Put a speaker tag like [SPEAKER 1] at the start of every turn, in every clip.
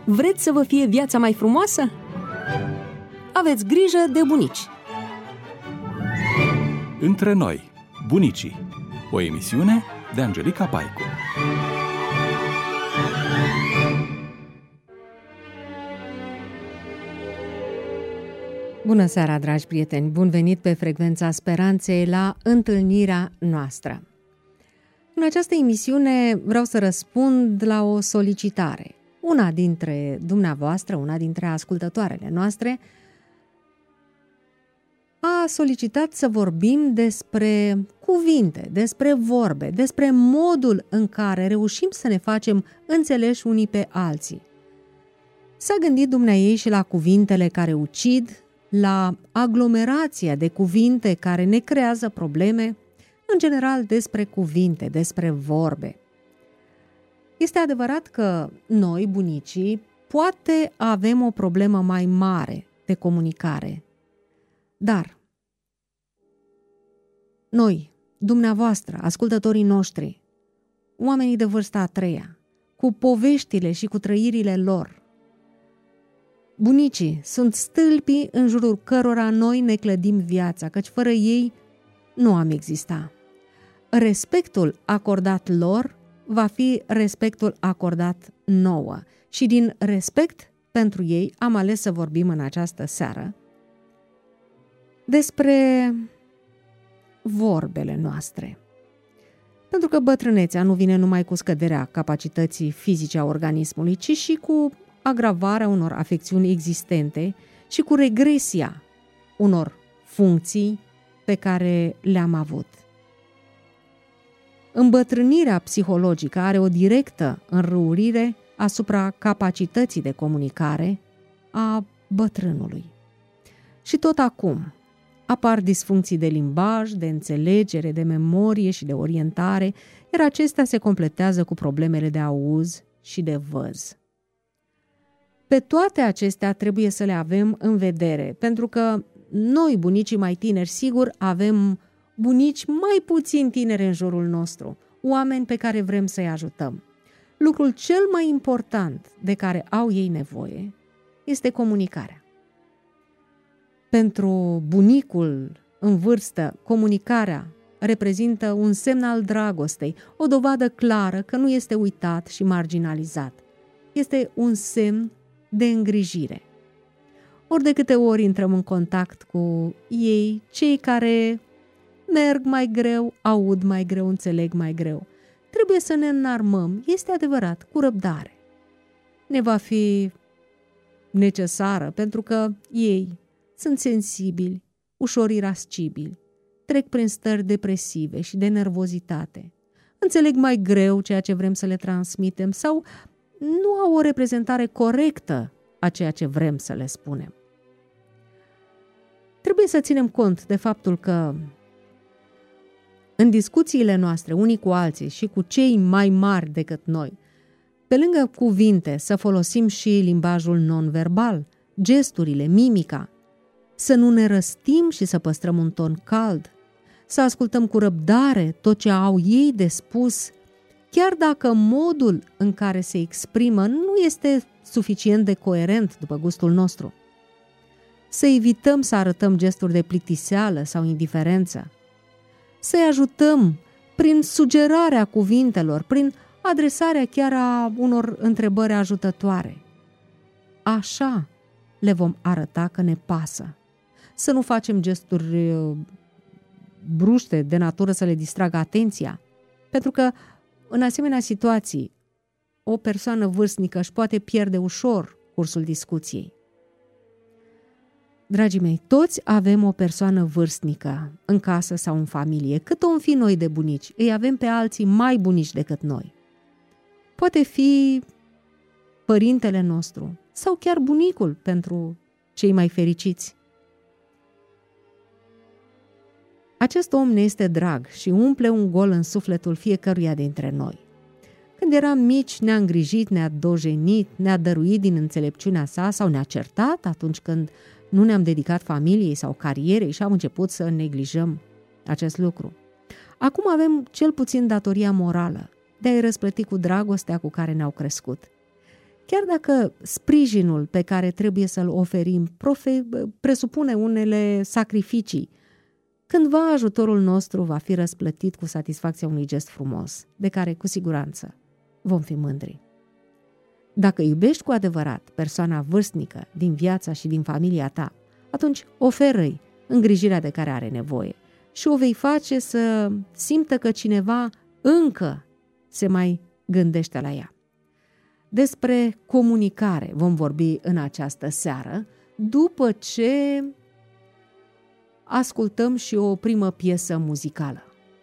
[SPEAKER 1] Vreți să vă fie viața mai frumoasă? Aveți grijă de bunici!
[SPEAKER 2] Între noi, bunicii. O emisiune de Angelica Paicu.
[SPEAKER 3] Bună seara, dragi prieteni! Bun venit pe Frecvența Speranței la întâlnirea noastră. În această emisiune vreau să răspund la o solicitare. Una dintre dumneavoastră, una dintre ascultătoarele noastre, a solicitat să vorbim despre cuvinte, despre vorbe, despre modul în care reușim să ne facem înțeleși unii pe alții. S-a gândit dumneaei și la cuvintele care ucid, la aglomerația de cuvinte care ne creează probleme, în general despre cuvinte, despre vorbe. Este adevărat că noi, bunicii, poate avem o problemă mai mare de comunicare, dar noi, dumneavoastră, ascultătorii noștri, oamenii de vârsta a treia, cu poveștile și cu trăirile lor, bunicii sunt stâlpii în jurul cărora noi ne clădim viața, căci fără ei nu am exista. Respectul acordat lor va fi respectul acordat nouă și din respect pentru ei am ales să vorbim în această seară despre vorbele noastre. Pentru că bătrânețea nu vine numai cu scăderea capacității fizice a organismului, ci și cu agravarea unor afecțiuni existente și cu regresia unor funcții pe care le-am avut. Îmbătrânirea psihologică are o directă înrăurire asupra capacității de comunicare a bătrânului. Și tot acum apar disfuncții de limbaj, de înțelegere, de memorie și de orientare, iar acestea se completează cu problemele de auz și de văz. Pe toate acestea trebuie să le avem în vedere, pentru că noi, bunicii mai tineri, sigur, avem bunici mai puțin tineri în jurul nostru, oameni pe care vrem să-i ajutăm. Lucrul cel mai important de care au ei nevoie este comunicarea. Pentru bunicul în vârstă, comunicarea reprezintă un semn al dragostei, o dovadă clară că nu este uitat și marginalizat. Este un semn de îngrijire. Ori de câte ori intrăm în contact cu ei, cei care merg mai greu, aud mai greu, înțeleg mai greu, trebuie să ne înarmăm, este adevărat, cu răbdare. Ne va fi necesară pentru că ei sunt sensibili, ușor irascibili, trec prin stări depresive și de nervozitate, înțeleg mai greu ceea ce vrem să le transmitem sau nu au o reprezentare corectă a ceea ce vrem să le spunem. Trebuie să ținem cont de faptul că în discuțiile noastre unii cu alții și cu cei mai mari decât noi, pe lângă cuvinte să folosim și limbajul non-verbal, gesturile, mimica, să nu ne răstim și să păstrăm un ton cald, să ascultăm cu răbdare tot ce au ei de spus, chiar dacă modul în care se exprimă nu este suficient de coerent după gustul nostru. Să evităm să arătăm gesturi de plictiseală sau indiferență. Să-i ajutăm prin sugerarea cuvintelor, prin adresarea chiar a unor întrebări ajutătoare. Așa le vom arăta că ne pasă. Să nu facem gesturi bruște de natură să le distragă atenția, pentru că în asemenea situații o persoană vârstnică își poate pierde ușor cursul discuției. Dragii mei, toți avem o persoană vârstnică în casă sau în familie. Cât om fi noi de bunici, îi avem pe alții mai bunici decât noi. Poate fi părintele nostru sau chiar bunicul pentru cei mai fericiți. Acest om ne este drag și umple un gol în sufletul fiecăruia dintre noi. Când eram mici, ne-a îngrijit, ne-a dojenit, ne-a dăruit din înțelepciunea sa sau ne-a certat atunci când nu ne-am dedicat familiei sau carierei și am început să neglijăm acest lucru. Acum avem cel puțin datoria morală de a-i răsplăti cu dragostea cu care ne-au crescut. chiar dacă sprijinul pe care trebuie să-l oferim presupune unele sacrificii, cândva ajutorul nostru va fi răsplătit cu satisfacția unui gest frumos, de care cu siguranță vom fi mândri. Dacă iubești cu adevărat persoana vârstnică din viața și din familia ta, atunci oferă-i îngrijirea de care are nevoie și o vei face să simtă că cineva încă se mai gândește la ea. Despre comunicare vom vorbi în această seară, după ce ascultăm și o primă piesă muzicală.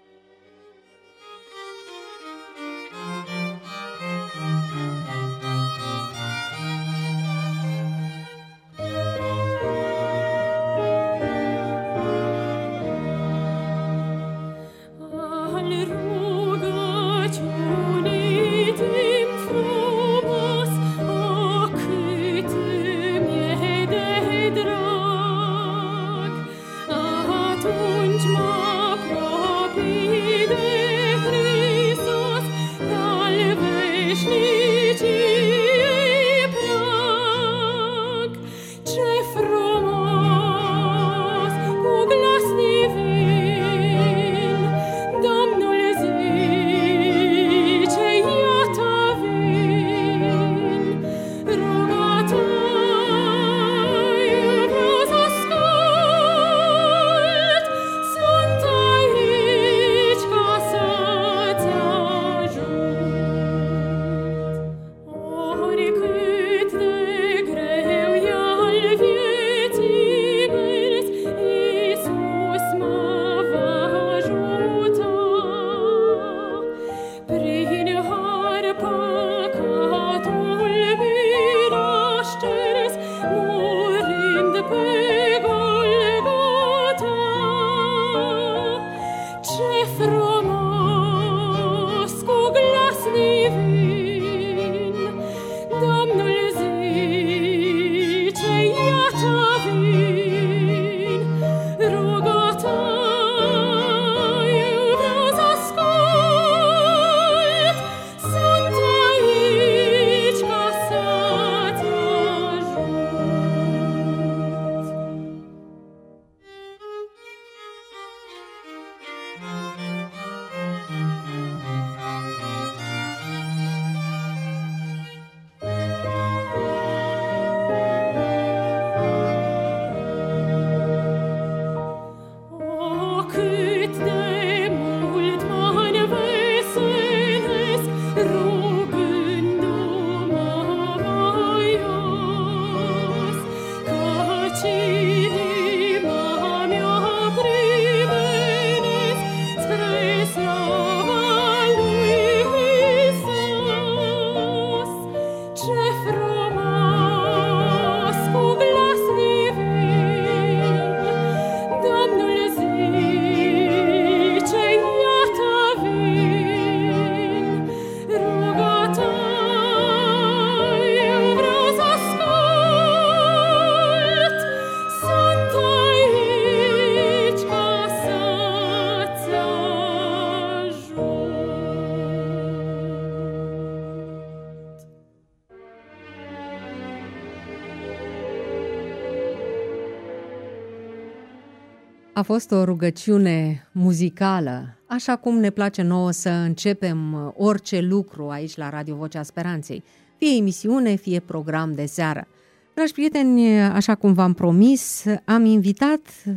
[SPEAKER 3] A fost o rugăciune muzicală, așa cum ne place nouă să începem orice lucru aici la Radio Vocea Speranței, fie emisiune, fie program de seară. Dragi prieteni, așa cum v-am promis, am invitat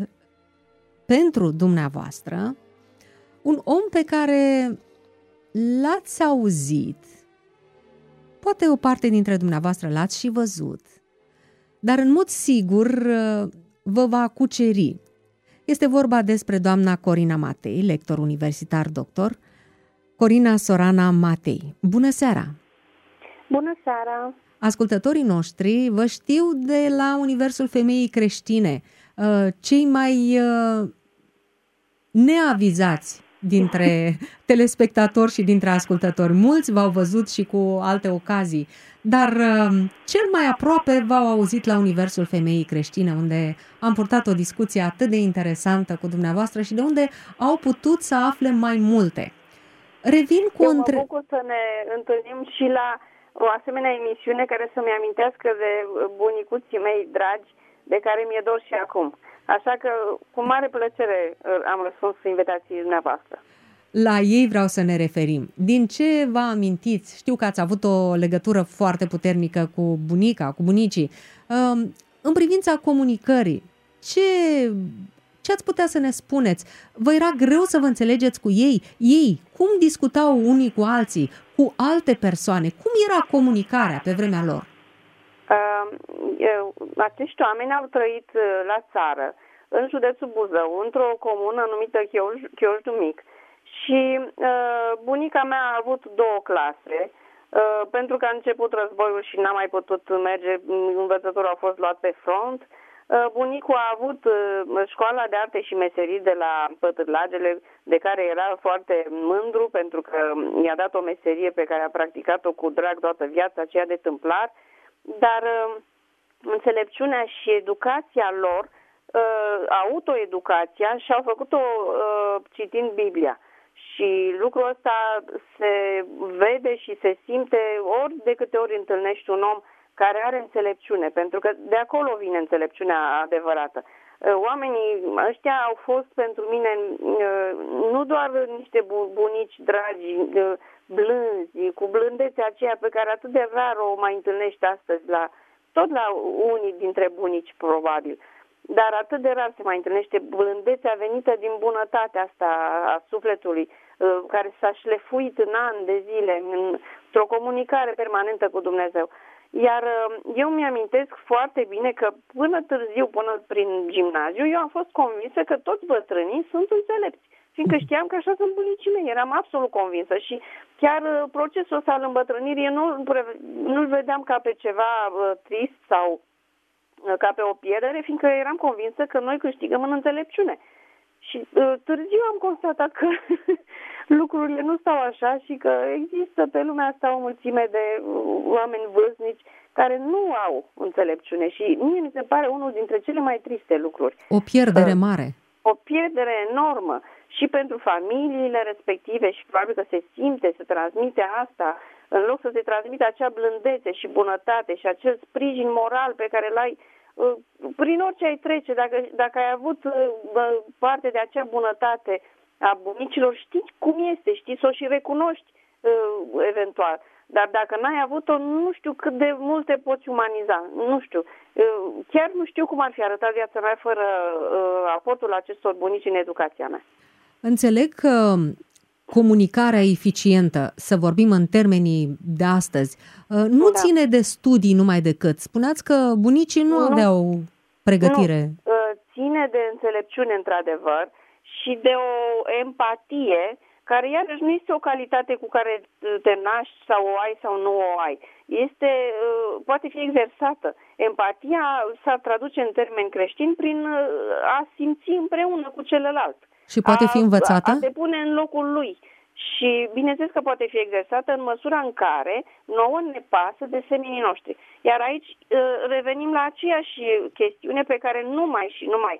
[SPEAKER 3] pentru dumneavoastră un om pe care l-ați auzit, poate o parte dintre dumneavoastră l-ați și văzut, dar în mod sigur vă va cuceri. Este vorba despre doamna Corina Matei, lector universitar doctor. Corina Sorana Matei. Bună seara!
[SPEAKER 4] Bună seara!
[SPEAKER 3] Ascultătorii noștri vă știu de la Universul Femeii Creștine, cei mai neavizați dintre telespectatori și dintre ascultători. Mulți v-au văzut și cu alte ocazii, dar cel mai aproape v-au auzit la Universul Femeii Creștine, unde am purtat o discuție atât de interesantă cu dumneavoastră și de unde au putut să afle mai multe. Revin cu
[SPEAKER 4] mă bucur să ne întâlnim și la o asemenea emisiune care să-mi amintească de bunicuții mei dragi, de care mi-e dor și acum. Așa că, cu mare plăcere, am răspuns invitației dumneavoastră.
[SPEAKER 3] La ei vreau să ne referim. Din ce vă amintiți? Știu că ați avut o legătură foarte puternică cu bunica, cu bunicii. În privința comunicării, ce ați putea să ne spuneți? Vă era greu să vă înțelegeți cu ei? Ei, cum discutau unii cu alții, cu alte persoane? Cum era comunicarea pe vremea lor?
[SPEAKER 4] Acești oameni au trăit la țară, în județul Buzău, într-o comună numită Chioșdu Mic. Și bunica mea a avut 2 clase, pentru că a început războiul și n-a mai putut merge, învățătorul a fost luat pe front. Bunicul a avut școala de arte și meserii de la Pătârlagele, de care era foarte mândru, pentru că i-a dat o meserie pe care a practicat-o cu drag toată viața, aceea de tâmplar, dar înțelepciunea și educația lor, autoeducația, și-au făcut-o citind Biblia. Și lucrul ăsta se vede și se simte ori de câte ori întâlnești un om care are înțelepciune, pentru că de acolo vine înțelepciunea adevărată. Oamenii ăștia au fost pentru mine nu doar niște bunici dragi, blânzi, cu blândețea aceea pe care atât de rar o mai întâlnești astăzi, tot la unii dintre bunici probabil, dar atât de rar se mai întâlnește blândețea venită din bunătatea asta a sufletului, care s-a șlefuit în ani de zile, într-o comunicare permanentă cu Dumnezeu. Iar eu mi-amintesc foarte bine că până târziu, până prin gimnaziu, eu am fost convinsă că toți bătrânii sunt înțelepți, fiindcă știam că așa sunt bunicii mei, eram absolut convinsă și chiar procesul ăsta al îmbătrânirii eu nu-l vedeam ca pe ceva trist sau ca pe o pierdere, fiindcă eram convinsă că noi câștigăm în înțelepciune. Și târziu am constatat că lucrurile nu stau așa și că există pe lumea asta o mulțime de oameni vârstnici care nu au înțelepciune și mie mi se pare unul dintre cele mai triste lucruri.
[SPEAKER 3] O pierdere mare.
[SPEAKER 4] O pierdere enormă și pentru familiile respective și probabil că se simte, se transmite asta, în loc să se transmite acea blândețe și bunătate și acel sprijin moral pe care l-ai prin orice ai trece, dacă ai avut parte de acea bunătate a bunicilor, știi cum este, știi să o și recunoști eventual. Dar dacă n-ai avut-o, nu știu cât de mult te poți umaniza. Nu știu. Chiar nu știu cum ar fi arătat viața mea fără aportul acestor bunici în educația mea.
[SPEAKER 3] Înțeleg că comunicarea eficientă, să vorbim în termenii de astăzi, nu ține de studii numai decât. Spuneați că bunicii nu aveau pregătire.
[SPEAKER 4] Nu. Ține de înțelepciune, într-adevăr, și de o empatie, care iarăși nu este o calitate cu care te naști sau o ai sau nu o ai. Poate fi exersată. Empatia s-ar traduce în termeni creștini prin a simți împreună cu celălalt.
[SPEAKER 3] Și poate fi învățată?
[SPEAKER 4] A te pune în locul lui. Și bineînțeles că poate fi exersată în măsura în care nouă ne pasă de semenii noștri. Iar aici revenim la aceeași chestiune pe care numai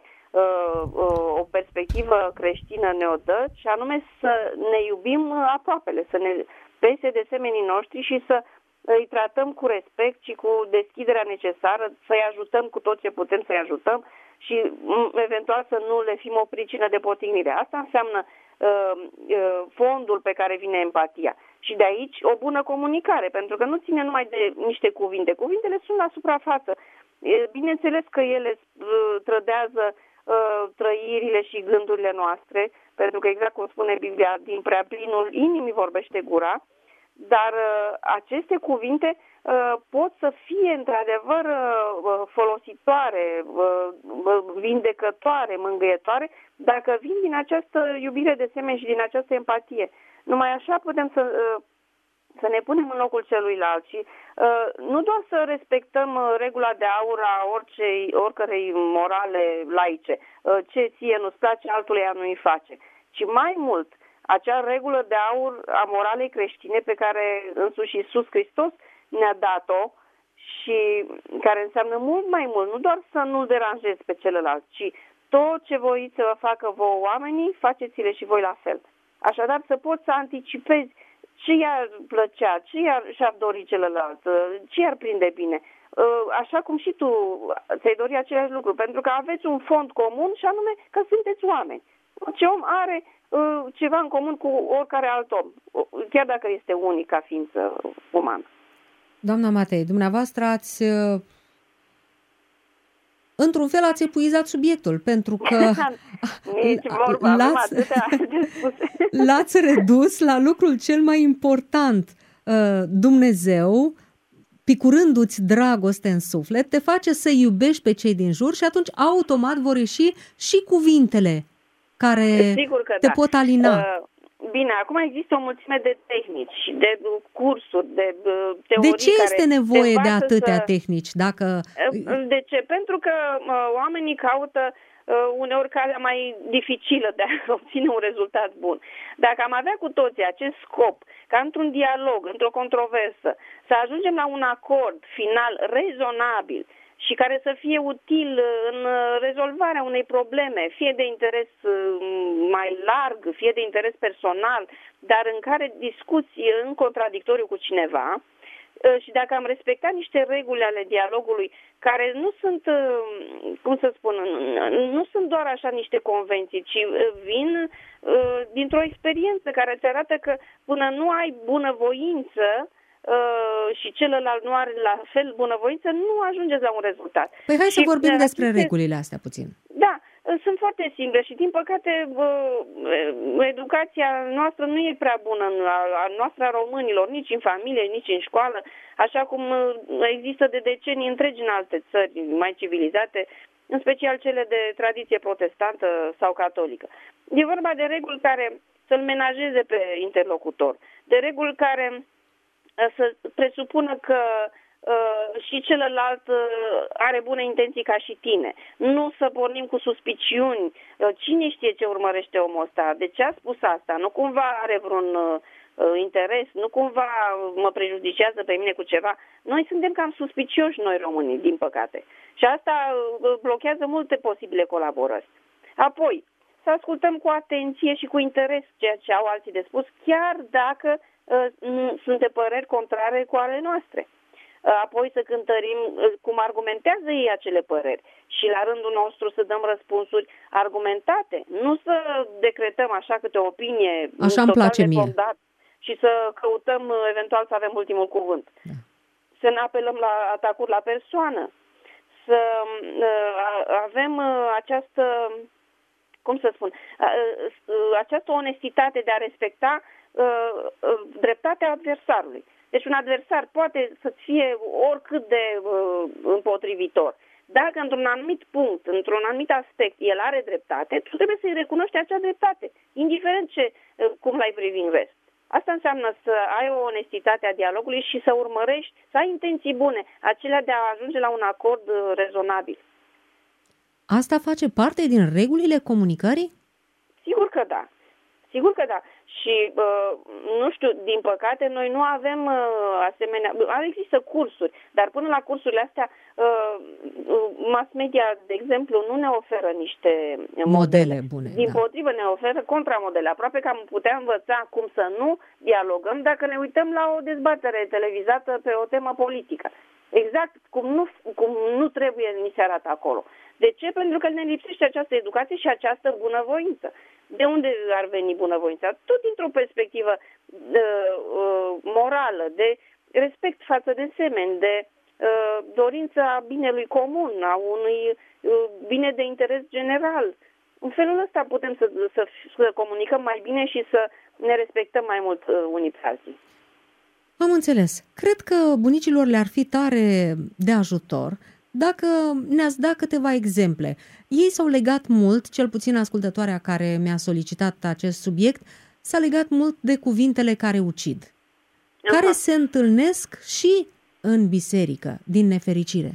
[SPEAKER 4] o perspectivă creștină ne-o dă, și anume să ne iubim aproapele, să ne pese de semenii noștri și să îi tratăm cu respect și cu deschiderea necesară, să-i ajutăm cu tot ce putem să-i ajutăm și eventual să nu le fim o pricină de potignire. Asta înseamnă fondul pe care vine empatia. Și de aici o bună comunicare, pentru că nu ține numai de niște cuvinte. Cuvintele sunt la suprafață. Bineînțeles că ele trădează trăirile și gândurile noastre, pentru că exact cum spune Biblia, din prea plinul inimii vorbește gura, dar aceste cuvinte pot să fie într-adevăr folositoare, vindecătoare, mângâietoare, dacă vin din această iubire de semeni și din această empatie. Numai așa putem să ne punem în locul celuilalt și nu doar să respectăm regula de aur a oricărei morale laice, ce ție nu-ți place, altuia nu-i face, ci mai mult acea regulă de aur a moralei creștine pe care însuși Iisus Hristos ne-a dat-o și care înseamnă mult mai mult, nu doar să nu-l deranjezi pe celălalt, ci tot ce voiți să vă facă vouă oamenii, faceți-le și voi la fel. Așadar, să poți să anticipezi ce i-ar plăcea, ce și-ar dori celălalt, ce i-ar prinde bine. Așa cum și tu ți-ai dori același lucru, pentru că aveți un fond comun și anume că sunteți oameni. Ce om are ceva în comun cu oricare alt om, chiar dacă este unic ca ființă umană.
[SPEAKER 3] Doamna Matei, dumneavoastră într-un fel ați epuizat subiectul, pentru că l-ați redus la lucrul cel mai important. Dumnezeu, picurându-ți dragoste în suflet, te face să iubești pe cei din jur și atunci automat vor ieși și cuvintele care te pot alina.
[SPEAKER 4] Bine, acum există o mulțime de tehnici, de cursuri, de teorii.
[SPEAKER 3] De ce este nevoie de atâtea tehnici?
[SPEAKER 4] De ce? Pentru că oamenii caută uneori calea mai dificilă de a obține un rezultat bun. Dacă am avea cu toții acest scop, ca într-un dialog, într-o controversă, să ajungem la un acord final rezonabil și care să fie util în rezolvarea unei probleme, fie de interes mai larg, fie de interes personal, dar în care discuți în contradictoriu cu cineva, și dacă am respectat niște reguli ale dialogului care nu sunt, nu sunt doar așa niște convenții, ci vin dintr-o experiență care îți arată că până nu ai bunăvoință și celălalt nu are la fel bunăvoință, nu ajungeți la un rezultat.
[SPEAKER 3] Păi hai să vorbim despre regulile astea puțin.
[SPEAKER 4] Da, sunt foarte simple și din păcate educația noastră nu e prea bună, a noastră a românilor, nici în familie, nici în școală, așa cum există de decenii întregi în alte țări mai civilizate, în special cele de tradiție protestantă sau catolică. E vorba de reguli care să-l menajeze pe interlocutor, de reguli care să presupună că și celălalt are bune intenții ca și tine. Nu să pornim cu suspiciuni. Cine știe ce urmărește omul ăsta? De ce a spus asta? Nu cumva are vreun interes? Nu cumva mă prejudicează pe mine cu ceva? Noi suntem cam suspicioși, noi românii, din păcate. Și asta blochează multe posibile colaborări. Apoi, să ascultăm cu atenție și cu interes ceea ce au alții de spus, chiar dacă sunt de păreri contrare cu ale noastre. Apoi să cântărim cum argumentează ei acele păreri și la rândul nostru să dăm răspunsuri argumentate. Nu să decretăm așa câte o opinie
[SPEAKER 3] așa îmi place mie
[SPEAKER 4] și să căutăm eventual să avem ultimul cuvânt. Da. Să ne apelăm la atacuri la persoană. Să avem această, această onestitate de a respecta dreptatea adversarului. Deci un adversar poate să-ți fie oricât de împotrivitor. Dacă într-un anumit punct, într-un anumit aspect, el are dreptate, tu trebuie să-i recunoști acea dreptate, indiferent cum l-ai privi în rest. Asta înseamnă să ai o onestitate a dialogului și să urmărești, să ai intenții bune, acelea de a ajunge la un acord rezonabil.
[SPEAKER 3] Asta face parte din regulile comunicării?
[SPEAKER 4] Sigur că da. Sigur că da. Și, nu știu, din păcate, noi nu avem asemenea... Există cursuri, dar până la cursurile astea, mass media, de exemplu, nu ne oferă niște
[SPEAKER 3] modele bune.
[SPEAKER 4] Din potrivă, ne oferă contramodele. Aproape că am putea învăța cum să nu dialogăm dacă ne uităm la o dezbatere televizată pe o temă politică. Exact cum nu trebuie ni se arată acolo. De ce? Pentru că ne lipsește această educație și această bunăvoință. De unde ar veni bunăvoința? Tot dintr-o perspectivă morală, de respect față de semeni, de dorința binelui comun, a unui bine de interes general. În felul ăsta putem să comunicăm mai bine și să ne respectăm mai mult unii pe alții.
[SPEAKER 3] Am înțeles. Cred că bunicilor le-ar fi tare de ajutor dacă ne-ați dat câteva exemple. Ei s-au legat mult, cel puțin ascultătoarea care mi-a solicitat acest subiect, s-a legat mult de cuvintele care ucid, care se întâlnesc și în biserică, din nefericire.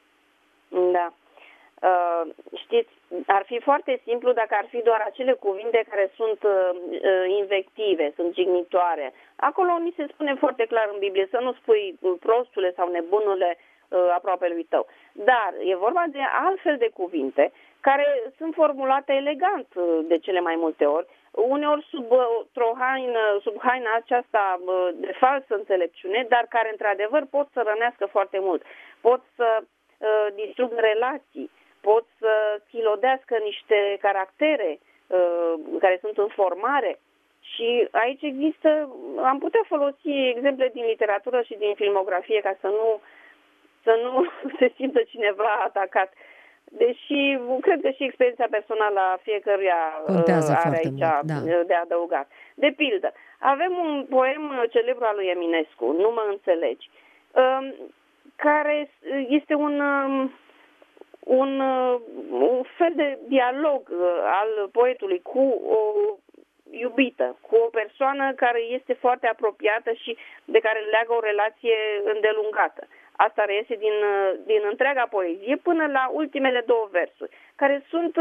[SPEAKER 4] Da. Știți, ar fi foarte simplu dacă ar fi doar acele cuvinte care sunt invective, sunt jignitoare. Acolo ni se spune foarte clar în Biblie să nu spui prostule sau nebunule aproapelui tău. Dar e vorba de altfel de cuvinte care sunt formulate elegant de cele mai multe ori, uneori sub haina aceasta de falsă înțelepciune, dar care într-adevăr pot să rănească foarte mult. Pot să distrugă relații, pot să chilodească niște caractere care sunt în formare. Și aici am putea folosi exemple din literatură și din filmografie ca să nu se simtă cineva atacat. Deși cred că și experiența personală a fiecăruia are aici mult, de adăugat. De pildă, avem un poem celebru al lui Eminescu, Nu mă înțelegi, care este un fel de dialog al poetului cu o iubită, cu o persoană care este foarte apropiată și de care leagă o relație îndelungată. Asta reiese din întreaga poezie până la ultimele două versuri, care sunt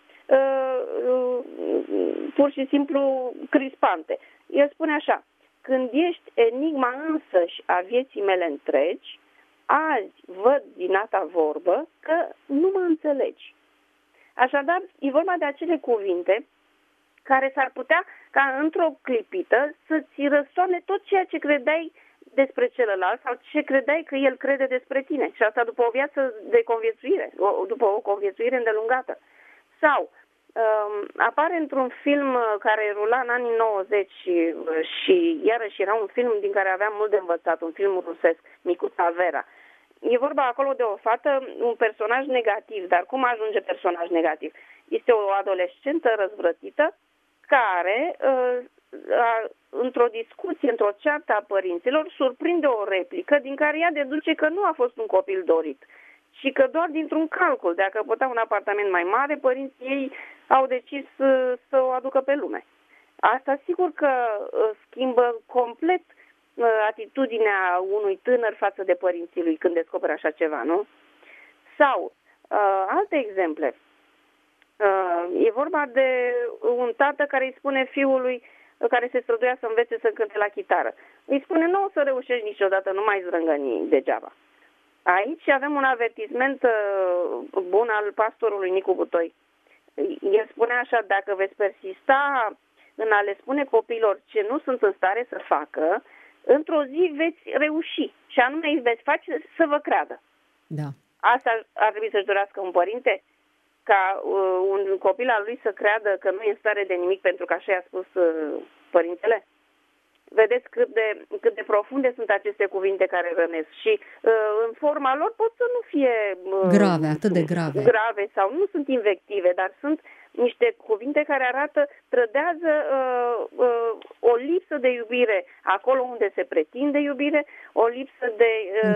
[SPEAKER 4] pur și simplu crispante. El spune așa: când ești enigma însăși a vieții mele întregi, azi văd din a ta vorbă că nu mă înțelegi. Așadar, e vorba de acele cuvinte care s-ar putea ca într-o clipită să-ți răsoane tot ceea ce credeai despre celălalt sau ce credeai că el crede despre tine. Și asta după o viață de conviețuire, după o conviețuire îndelungată. Sau apare într-un film care rula în anii 90 și iarăși era un film din care aveam mult de învățat, un film rusesc, Micuța Vera. E vorba acolo de o fată, un personaj negativ, dar cum ajunge personaj negativ? Este o adolescentă răzvrătită care, într-o discuție, într-o ceartă a părinților, surprinde o replică din care ea deduce că nu a fost un copil dorit și că doar dintr-un calcul de a căpăta un apartament mai mare, părinții ei au decis să o aducă pe lume. Asta sigur că schimbă complet atitudinea unui tânăr față de părinții lui când descoperă așa ceva, nu? Sau alte exemple. E vorba de un tată care îi spune fiului care se străduia să învețe să cânte la chitară. Îi spune: nu o să reușești niciodată, nu mai zrângăni degeaba. Aici avem un avertisment bun al pastorului Nicu Butoi. El spune așa: dacă veți persista în a le spune copiilor ce nu sunt în stare să facă, într-o zi veți reuși și anume îi veți face să vă creadă.
[SPEAKER 3] Da.
[SPEAKER 4] Asta ar trebui să-și dorească un părinte, ca un copil al lui să creadă că nu e în stare de nimic pentru că așa i-a spus părintele? Vedeți cât de profunde sunt aceste cuvinte care rănesc și în forma lor pot să nu fie
[SPEAKER 3] grave, atât de grave
[SPEAKER 4] sau nu sunt invective, dar sunt niște cuvinte care trădează o lipsă de iubire acolo unde se pretinde iubire, o lipsă de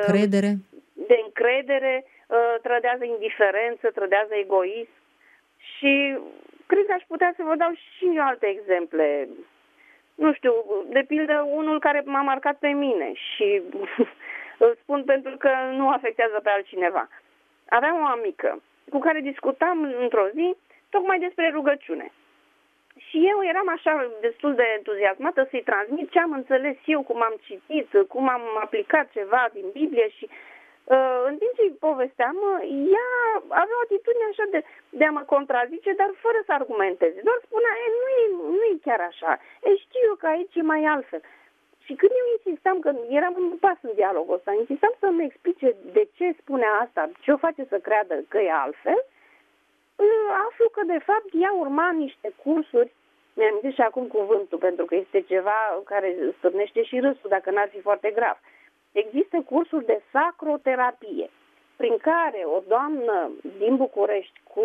[SPEAKER 4] încredere, trădează indiferență, trădează egoism și cred că aș putea să vă dau și alte exemple. Nu știu, de pildă unul care m-a marcat pe mine și îl spun pentru că nu afectează pe altcineva. Aveam o amică cu care discutam într-o zi tocmai despre rugăciune. Și eu eram așa destul de entuziasmată să-i transmit ce am înțeles eu, cum am citit, cum am aplicat ceva din Biblie și în timp ce îi povesteam, ea avea o atitudine așa de a mă contrazice, dar fără să argumenteze. Doar spunea: nu e chiar așa. Știu eu că aici e mai altfel. Și când eu insistam, că eram în pas în dialogul ăsta, insistam să-mi explice de ce spune asta, ce o face să creadă că e altfel, aflu că de fapt ea urma niște cursuri, mi-am zis și acum cuvântul, pentru că este ceva care stârnește și râsul, dacă n-ar fi foarte grav. Există cursuri de sacroterapie, prin care o doamnă din București cu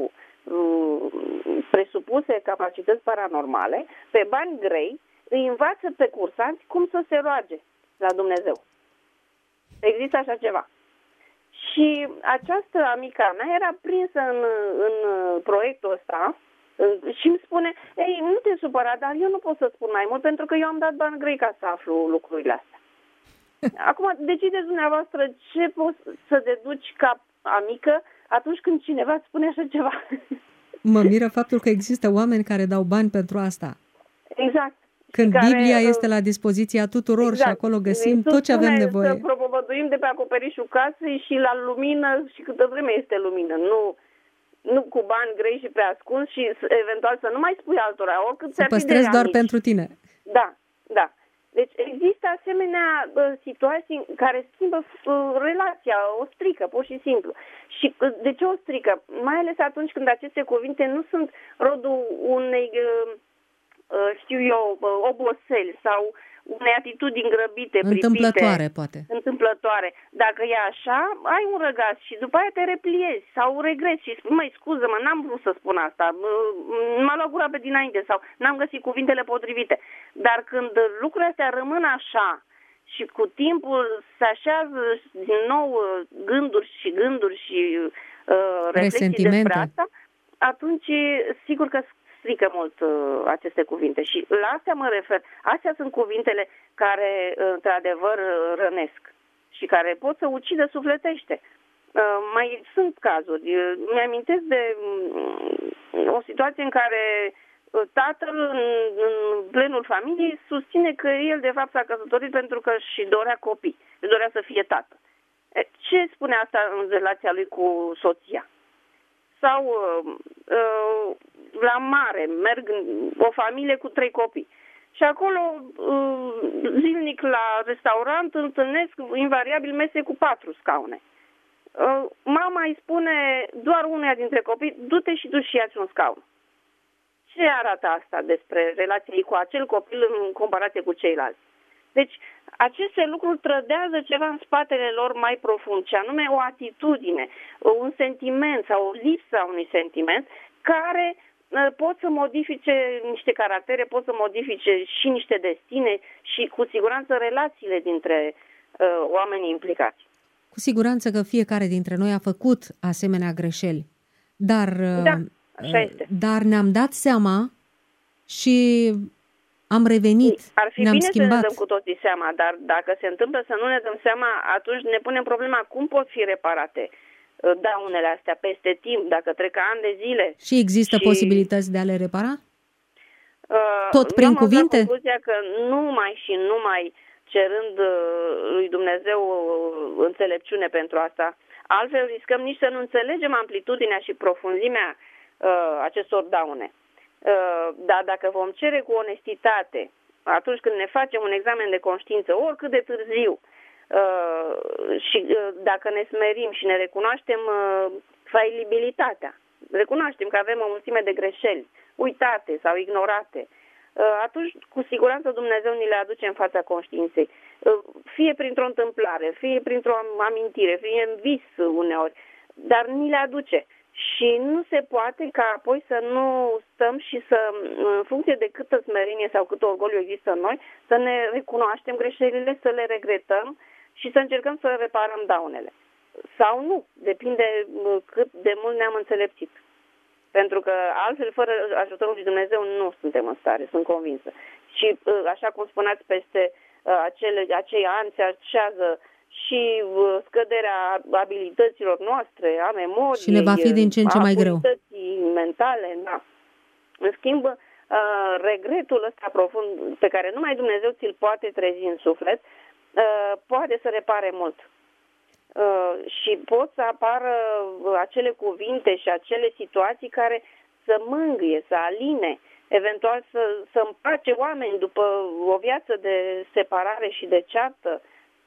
[SPEAKER 4] presupuse capacități paranormale, pe bani grei, îi învață pe cursanți cum să se roage la Dumnezeu. Există așa ceva. Și această amica mea era prinsă în proiectul ăsta și îmi spune: ei, nu te supăra, dar eu nu pot să spun mai mult pentru că eu am dat bani grei ca să aflu lucrurile astea. Acum, decideți dumneavoastră ce poți să deduci ca amică atunci când cineva îți spune așa ceva.
[SPEAKER 3] Mă miră faptul că există oameni care dau bani pentru asta.
[SPEAKER 4] Exact.
[SPEAKER 3] Când Biblia este la dispoziția tuturor, exact, și acolo găsim tot ce avem nevoie.
[SPEAKER 4] Să propovăduim de pe acoperișul casei și la lumină și câtă vreme este lumină. nu cu bani grei și preascunși și eventual să nu mai spui altora, oricât
[SPEAKER 3] să păstrezi doar pentru tine.
[SPEAKER 4] Da, da. Deci există asemenea situații care schimbă relația, o strică, pur și simplu. Și de ce o strică? Mai ales atunci când aceste cuvinte nu sunt rodul unei, oboseli sau unei atitudini grăbite,
[SPEAKER 3] întâmplătoare,
[SPEAKER 4] pripite,
[SPEAKER 3] poate.
[SPEAKER 4] Întâmplătoare. Dacă e așa, ai un răgaz și după aia te repliezi sau regrezi și spui, măi, scuză-mă, n-am vrut să spun asta, m-a luat gura pe dinainte sau n-am găsit cuvintele potrivite. Dar când lucrurile astea rămân așa și cu timpul se așează din nou gânduri și reflexii despre asta, atunci sigur că strică mult aceste cuvinte. Și la astea mă refer. Astea sunt cuvintele care, într-adevăr, rănesc și care pot să ucidă sufletește. Mai sunt cazuri. Mi-amintesc de o situație în care tatăl, în plenul familiei, susține că el, de fapt, s-a căsătorit pentru că și dorea copii. Își dorea să fie tată. Ce spune asta în relația lui cu soția? Sau la mare, merg o familie cu 3 copii. Și acolo, zilnic la restaurant, întâlnesc invariabil mese cu 4 scaune. Mama îi spune doar uneia dintre copii, du-te și du și ia-ți un scaun. Ce arată asta despre relația ei cu acel copil în comparație cu ceilalți? Deci, aceste lucruri trădează ceva în spatele lor mai profund, ce anume o atitudine, un sentiment sau o lipsa unui sentiment care pot să modifice niște caractere, pot să modifice și niște destine și cu siguranță relațiile dintre oamenii implicați.
[SPEAKER 3] Cu siguranță că fiecare dintre noi a făcut asemenea greșeli, dar,
[SPEAKER 4] așa este.
[SPEAKER 3] Dar ne-am dat seama și am revenit,
[SPEAKER 4] ar fi
[SPEAKER 3] ne-am
[SPEAKER 4] bine
[SPEAKER 3] schimbat.
[SPEAKER 4] să ne dăm cu toții seama, dar dacă se întâmplă să nu ne dăm seama, atunci ne punem problema cum pot fi reparate daunele astea peste timp, dacă trec ani de zile.
[SPEAKER 3] Și există posibilități de a le repara? Tot prin cuvinte?
[SPEAKER 4] Am concluzia că numai cerând lui Dumnezeu înțelepciune pentru asta. Altfel riscăm nici să nu înțelegem amplitudinea și profunzimea acestor daune. Dar dacă vom cere cu onestitate, atunci când ne facem un examen de conștiință, oricât de târziu, și dacă ne smerim și ne recunoaștem failibilitatea, recunoaștem că avem o mulțime de greșeli uitate sau ignorate, atunci cu siguranță Dumnezeu ni le aduce în fața conștiinței. Fie printr-o întâmplare, fie printr-o amintire, fie în vis uneori, dar ni le aduce. Și nu se poate ca apoi să nu stăm și să, în funcție de câtă smerenie sau cât orgoliu există în noi, să ne recunoaștem greșelile, să le regretăm și să încercăm să reparăm daunele. Sau nu, depinde cât de mult ne-am înțelepțit. Pentru că altfel, fără ajutorul lui Dumnezeu, nu suntem în stare, sunt convinsă. Și așa cum spuneați, peste acei ani se așează și scăderea abilităților noastre, a memoriei,
[SPEAKER 3] și ne va fi din ce în ce mai greu.
[SPEAKER 4] Mentale, da. În schimb, regretul ăsta profund, pe care numai Dumnezeu ți-l poate trezi în suflet, poate să repare mult. Și pot să apară acele cuvinte și acele situații care să mângâie, să aline, eventual să împace oameni după o viață de separare și de ceartă.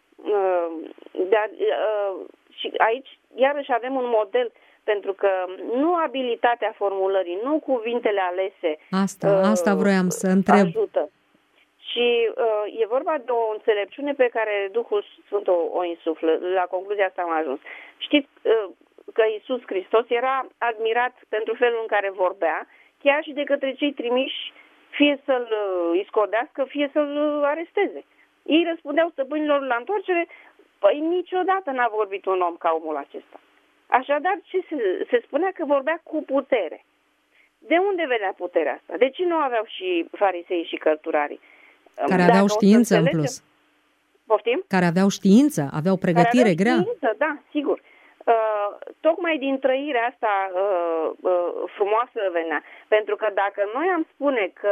[SPEAKER 4] Și aici iarăși avem un model, pentru că nu abilitatea formulării, nu cuvintele alese
[SPEAKER 3] asta vroiam să întreb.
[SPEAKER 4] Ajută. Și e vorba de o înțelepciune pe care Duhul Sfânt o insuflă. La concluzia asta am ajuns. Știți că Iisus Hristos era admirat pentru felul în care vorbea, chiar și de către cei trimiși, fie să-l iscodească, fie să-l aresteze. Ei răspundeau stăpânilor la întoarcere, păi niciodată n-a vorbit un om ca omul acesta. Așadar, ce se spunea că vorbea cu putere. De unde venea puterea asta? De ce nu aveau și farisei și cărturarii?
[SPEAKER 3] Care aveau știință în plus.
[SPEAKER 4] Poftim?
[SPEAKER 3] Care aveau știință, aveau pregătire grea.
[SPEAKER 4] Știință, da, sigur. Tocmai din trăirea asta frumoasă venea. Pentru că dacă noi am spune că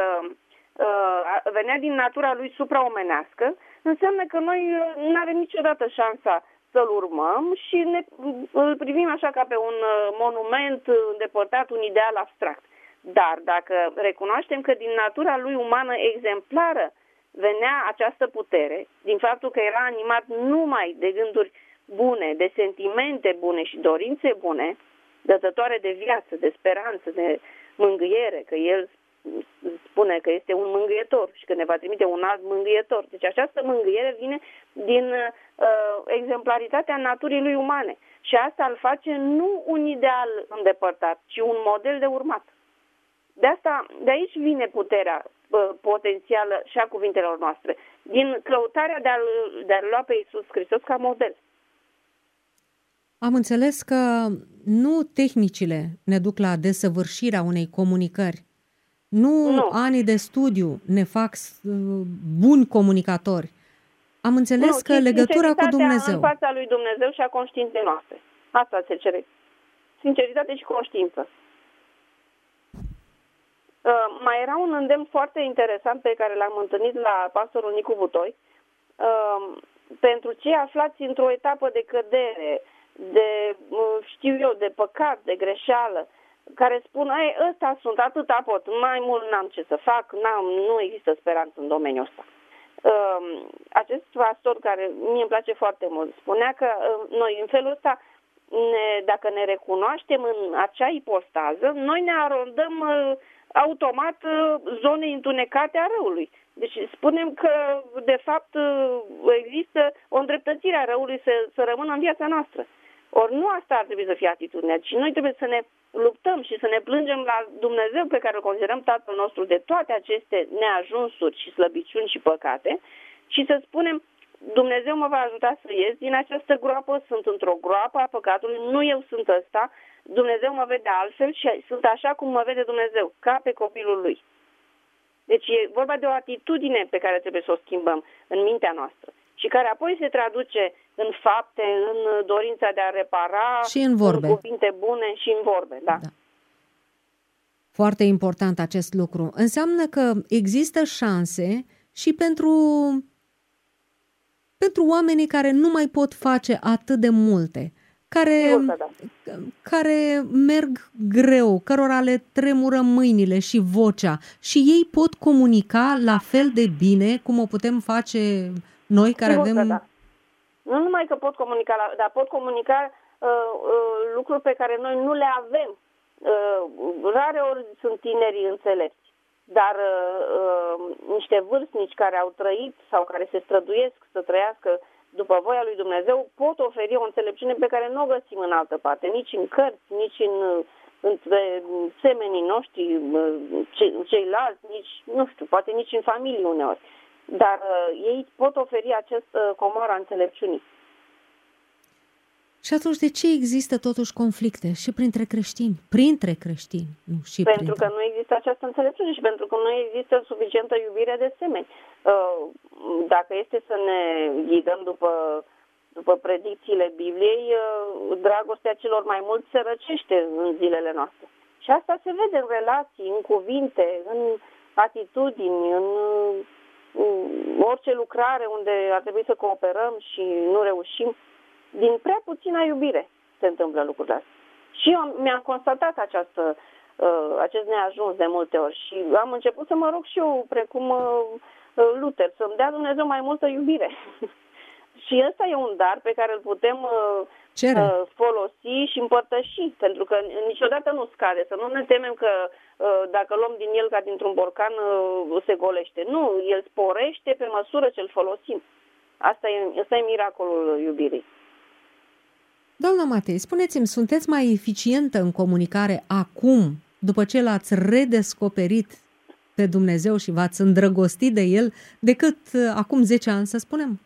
[SPEAKER 4] venea din natura lui supraomenească, înseamnă că noi nu avem niciodată șansa să să-l urmăm și îl privim așa ca pe un monument îndepărtat, un ideal abstract. Dar dacă recunoaștem că din natura lui umană exemplară venea această putere, din faptul că era animat numai de gânduri bune, de sentimente bune și dorințe bune, dătătoare de viață, de speranță, de mângâiere, că el spune că este un mângâietor și că ne va trimite un alt mângâietor. Deci această mângâiere vine din exemplaritatea naturii lui umane. Și asta îl face nu un ideal îndepărtat, ci un model de urmat. De aici vine puterea potențială și a cuvintelor noastre, din căutarea de a lua pe Iisus Hristos ca model.
[SPEAKER 3] Am înțeles că nu tehnicile ne duc la desăvârșirea unei comunicări. Nu anii de studiu ne fac buni comunicatori. Am înțeles că legătura cu Dumnezeu.
[SPEAKER 4] În fața lui Dumnezeu și a conștiinței noastre. Asta se cere. Sinceritate și conștiință. Mai era un îndemn foarte interesant pe care l-am întâlnit la pastorul Nicu Butoi. Pentru cei aflați într-o etapă de cădere, de păcat, de greșeală, care spun, ăsta sunt, atâta pot, mai mult n-am ce să fac, nu există speranță în domeniul ăsta. Acest pastor, care mie îmi place foarte mult, spunea că noi în felul ăsta, dacă ne recunoaștem în acea ipostază, noi ne arondăm automat zone întunecate a răului. Deci spunem că, de fapt, există o îndreptățire a răului să rămână în viața noastră. Ori nu asta ar trebui să fie atitudinea, ci noi trebuie să ne luptăm și să ne plângem la Dumnezeu pe care îl considerăm Tatăl nostru de toate aceste neajunsuri și slăbiciuni și păcate și să spunem, Dumnezeu mă va ajuta să ies din această groapă, sunt într-o groapă a păcatului, nu eu sunt ăsta, Dumnezeu mă vede altfel și sunt așa cum mă vede Dumnezeu, ca pe copilul lui. Deci e vorba de o atitudine pe care trebuie să o schimbăm în mintea noastră și care apoi se traduce în fapte, în dorința de a repara,
[SPEAKER 3] și în vorbe,
[SPEAKER 4] în cuvinte bune și în vorbe. Da.
[SPEAKER 3] Foarte important acest lucru. Înseamnă că există șanse și pentru oamenii care nu mai pot face atât de multe, care merg greu, cărora le tremură mâinile și vocea și ei pot comunica la fel de bine cum o putem face noi care avem...
[SPEAKER 4] Da. Nu numai că pot comunica, dar pot comunica lucruri pe care noi nu le avem. Rare ori sunt tinerii înțelepți, dar niște vârstnici care au trăit sau care se străduiesc să trăiască după voia lui Dumnezeu pot oferi o înțelepciune pe care nu o găsim în altă parte, nici în cărți, nici între semenii noștri, ceilalți, poate nici în familie uneori. Dar ei pot oferi acest comor a înțelepciunii.
[SPEAKER 3] Și atunci de ce există totuși conflicte și printre creștini? Printre creștini, nu și
[SPEAKER 4] pentru că nu există această înțelepciune și pentru că nu există suficientă iubire de semeni. Dacă este să ne ghidăm după predicțiile Bibliei, dragostea celor mai mulți se răcește în zilele noastre. Și asta se vede în relații, în cuvinte, în atitudini, în orice lucrare unde ar trebui să cooperăm și nu reușim. Din prea puțină iubire se întâmplă lucrurile astea. Și eu mi-am constatat acest neajuns de multe ori și am început să mă rog și eu, precum Luther, să-mi dea Dumnezeu mai multă iubire. Și ăsta e un dar pe care îl putem folosi și împărtăși, pentru că niciodată nu scade. Să nu ne temem că dacă luăm din el ca dintr-un borcan se golește. Nu, el sporește pe măsură ce îl folosim. Asta e miracolul iubirii.
[SPEAKER 3] Doamna Matei, spuneți-mi, sunteți mai eficientă în comunicare acum, după ce l-ați redescoperit pe Dumnezeu și v-ați îndrăgostit de El, decât acum 10 ani, să spunem?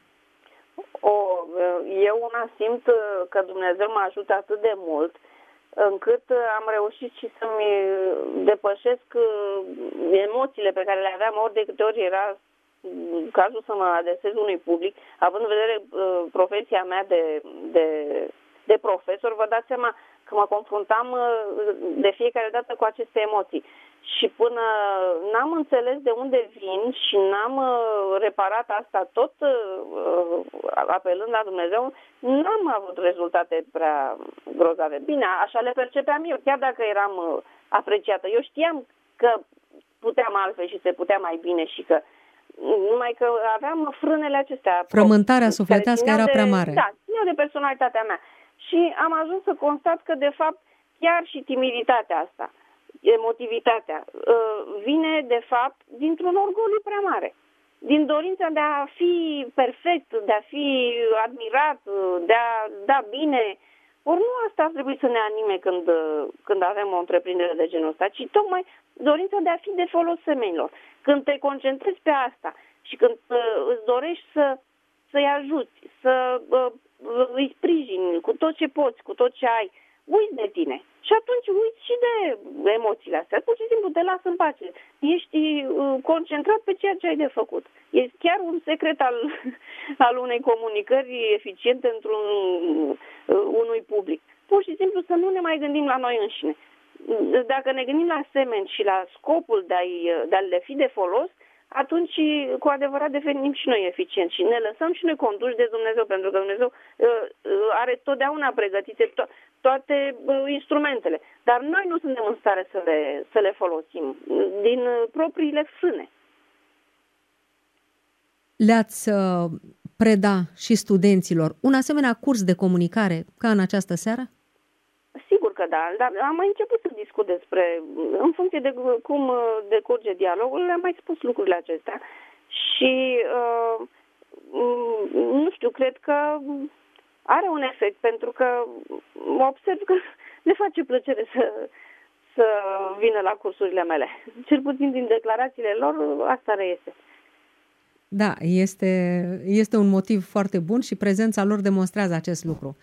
[SPEAKER 4] Eu una simt că Dumnezeu mă ajută atât de mult, încât am reușit și să-mi depășesc emoțiile pe care le aveam ori de câte ori era cazul să mă adresez unui public, având în vedere profesia mea de profesor, vă dați seama că mă confruntam de fiecare dată cu aceste emoții. Și până n-am înțeles de unde vin și n-am reparat asta tot apelând la Dumnezeu, n-am avut rezultate prea grozave. Bine, așa le percepeam eu, chiar dacă eram apreciată. Eu știam că puteam altfel și se putea mai bine și că numai că aveam frânele acestea.
[SPEAKER 3] Frământarea sufletească era prea mare.
[SPEAKER 4] Da, țineau de personalitatea mea. Și am ajuns să constat că, de fapt, chiar și timiditatea asta, emotivitatea, vine, de fapt, dintr-un orgoliu prea mare. Din dorința de a fi perfect, de a fi admirat, de a da bine. Ori nu asta ar trebui să ne anime când avem o întreprindere de genul ăsta, ci tocmai dorința de a fi de folos semenilor. Când te concentrezi pe asta și când îți dorești să-i ajuți, să îi sprijini cu tot ce poți, cu tot ce ai, uiți de tine. Și atunci uiți și de emoțiile astea. Pur și simplu te lasă în pace. Ești concentrat pe ceea ce ai de făcut. E chiar un secret al unei comunicări eficiente unui public. Pur și simplu să nu ne mai gândim la noi înșine. Dacă ne gândim la semeni și la scopul de a le fi de folos, atunci cu adevărat devenim și noi eficienți și ne lăsăm și noi conduși de Dumnezeu, pentru că Dumnezeu are totdeauna pregătite toate instrumentele. Dar noi nu suntem în stare să le folosim din propriile frâne.
[SPEAKER 3] Le-ați preda și studenților un asemenea curs de comunicare ca în această seară?
[SPEAKER 4] Sigur că da, dar am mai început să discut despre, în funcție de cum decurge dialogul, le-am mai spus lucrurile acestea și nu știu, cred că are un efect, pentru că observ că le face plăcere să vină la cursurile mele. Cel puțin din declarațiile lor, asta reiese.
[SPEAKER 3] Da, este un motiv foarte bun și prezența lor demonstrează acest lucru.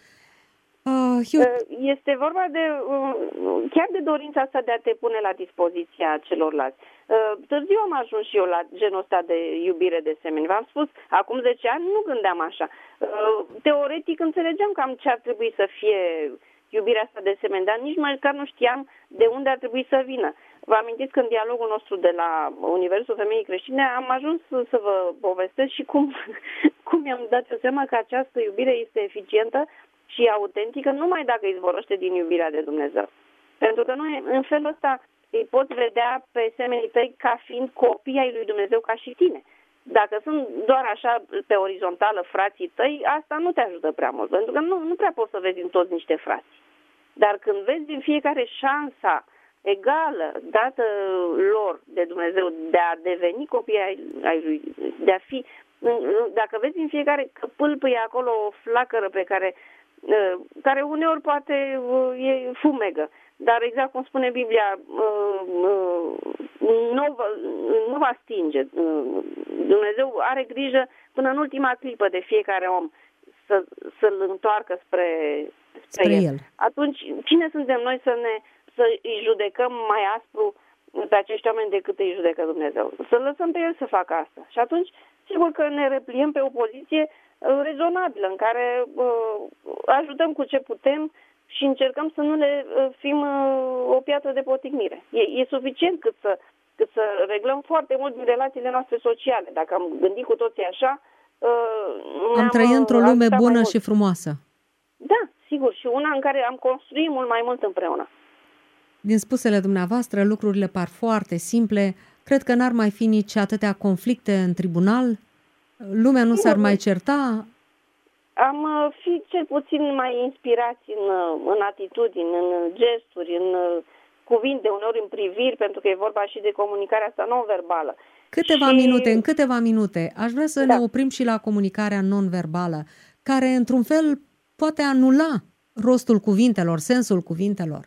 [SPEAKER 4] Este vorba chiar de dorința asta de a te pune la dispoziția celorlalți. Târziu am ajuns și eu la genul ăsta de iubire de semeni. V-am spus, acum 10 ani nu gândeam așa. Teoretic înțelegeam cam ce ar trebui să fie iubirea asta de semeni, dar nici măcar nu știam de unde ar trebui să vină. Vă amintiți că în dialogul nostru de la Universul Femeii Creștine am ajuns să vă povestesc și cum mi-am dat seama că această iubire este eficientă și autentică numai dacă izvorăște din iubirea de Dumnezeu. Pentru că noi în felul ăsta îi poți vedea pe semenii tăi ca fiind copii ai lui Dumnezeu ca și tine. Dacă sunt doar așa pe orizontală frații tăi, asta nu te ajută prea mult, pentru că nu prea poți să vezi în toți niște frați. Dar când vezi din fiecare șansa egală dată lor de Dumnezeu de a deveni copii ai lui, de a fi, dacă vezi în fiecare că pâlpâie acolo o flacără pe care uneori poate e fumegă, dar exact cum spune Biblia, nu va stinge. Dumnezeu are grijă până în ultima clipă de fiecare om să-l întoarcă spre el. Atunci, cine suntem noi să îi judecăm mai aspru pe acești oameni decât îi judecă Dumnezeu? Să lăsăm pe el să facă asta. Și atunci, sigur că ne repliem pe o poziție rezonabilă, în care ajutăm cu ce putem și încercăm să nu le fim o piatră de poticnire. E suficient cât să reglăm foarte mult din relațiile noastre sociale. Dacă am gândit cu toții așa,
[SPEAKER 3] am trăit într-o lume bună și frumoasă.
[SPEAKER 4] Da, sigur, și una în care am construit mult mai mult împreună.
[SPEAKER 3] Din spusele dumneavoastră, lucrurile par foarte simple. Cred că n-ar mai fi nici atâtea conflicte în tribunal. Lumea nu s-ar mai certa.
[SPEAKER 4] Am fi cel puțin mai inspirați în atitudini, în gesturi, în cuvinte, uneori în priviri, pentru că e vorba și de comunicarea asta non-verbală.
[SPEAKER 3] În câteva minute, aș vrea să ne oprim și la comunicarea non-verbală, care, într-un fel, poate anula rostul cuvintelor, sensul cuvintelor.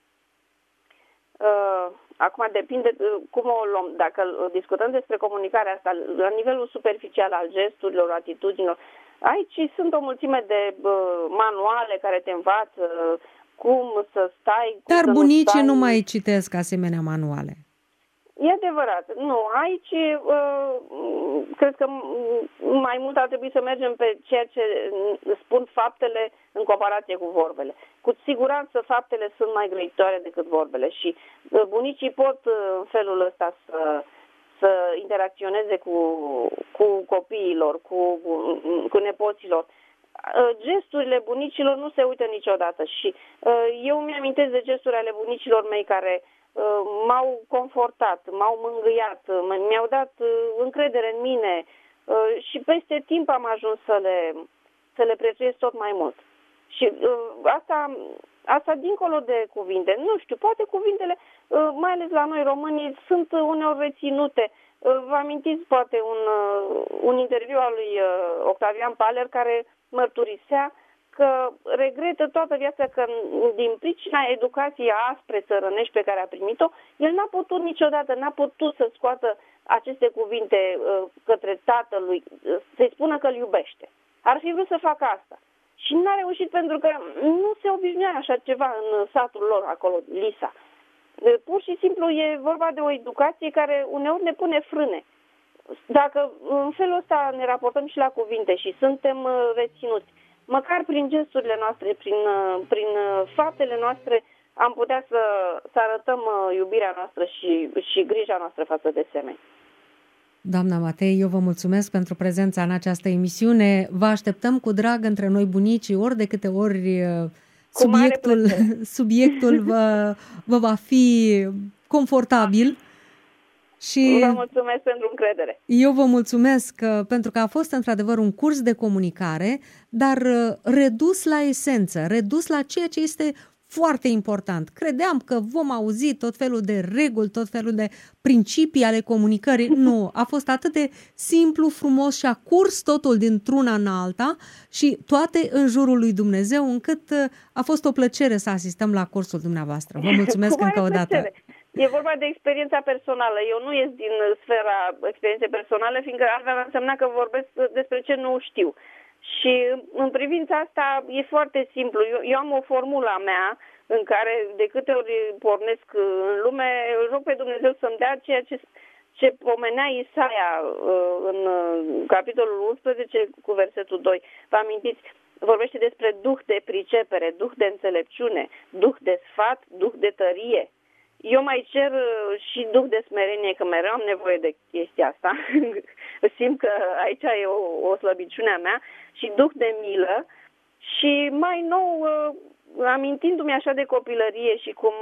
[SPEAKER 4] Acum depinde cum o luăm. Dacă discutăm despre comunicarea asta la nivelul superficial al gesturilor, atitudinilor, aici sunt o mulțime de manuale care te învață cum să stai.
[SPEAKER 3] Dar bunicii nu mai citesc asemenea manuale.
[SPEAKER 4] E adevărat. Nu, aici cred că mai mult ar trebui să mergem pe ceea ce spun faptele în comparație cu vorbele. Cu siguranță faptele sunt mai grăitoare decât vorbele și bunicii pot în felul ăsta să interacționeze cu copiilor, cu nepoților. Gesturile bunicilor nu se uită niciodată și eu mi-amintesc de gesturi ale bunicilor mei care m-au confortat, m-au mângâiat, mi-au dat încredere în mine și peste timp am ajuns să le prețuiesc tot mai mult. Și asta dincolo de cuvinte. Nu știu, poate cuvintele, mai ales la noi românii, sunt uneori reținute. Vă amintiți poate un interviu al lui Octavian Paler care mărturisea că regretă toată viața că din pricina educației aspre țărănești pe care a primit-o, el n-a putut niciodată, n-a putut să scoată aceste cuvinte către tatălui, să-i spună că îl iubește. Ar fi vrut să facă asta. Și n-a reușit pentru că nu se obișnuia așa ceva în satul lor acolo, Lisa. Pur și simplu e vorba de o educație care uneori ne pune frâne. Dacă în felul ăsta ne raportăm și la cuvinte și suntem reținuți, măcar prin gesturile noastre, prin faptele noastre, am putea să arătăm iubirea noastră și grija noastră față de semeni.
[SPEAKER 3] Doamna Matei, eu vă mulțumesc pentru prezența în această emisiune. Vă așteptăm cu drag între noi bunicii, ori de câte ori subiectul vă va fi confortabil. Și
[SPEAKER 4] vă mulțumesc pentru încredere.
[SPEAKER 3] Eu vă mulțumesc pentru că a fost într-adevăr un curs de comunicare, dar redus la esență, redus la ceea ce este foarte important. Credeam că vom auzi tot felul de reguli, tot felul de principii ale comunicării. Nu, a fost atât de simplu, frumos și a curs totul dintr-una în alta și toate în jurul lui Dumnezeu, încât a fost o plăcere să asistăm la cursul dumneavoastră. Vă mulțumesc încă o dată.
[SPEAKER 4] E vorba de experiența personală. Eu nu ies din sfera experienței personale, fiindcă altfel însemna că vorbesc despre ce nu știu. Și în privința asta e foarte simplu. Eu am o formulă a mea în care de câte ori pornesc în lume, rog pe Dumnezeu să-mi dea ceea ce pomenea Isaia în capitolul 11 cu versetul 2. Vă amintiți? Vorbește despre duh de pricepere, duh de înțelepciune, duh de sfat, duh de tărie. Eu mai cer și duh de smerenie, că mereu am nevoie de chestia asta. Simt că aici e o slăbiciune a mea. Și duh de milă. Și mai nou, amintindu-mi așa de copilărie și cum